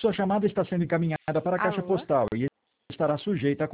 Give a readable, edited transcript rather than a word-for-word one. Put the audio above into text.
Sua chamada está sendo encaminhada para a caixa Alô? postal e estará sujeita a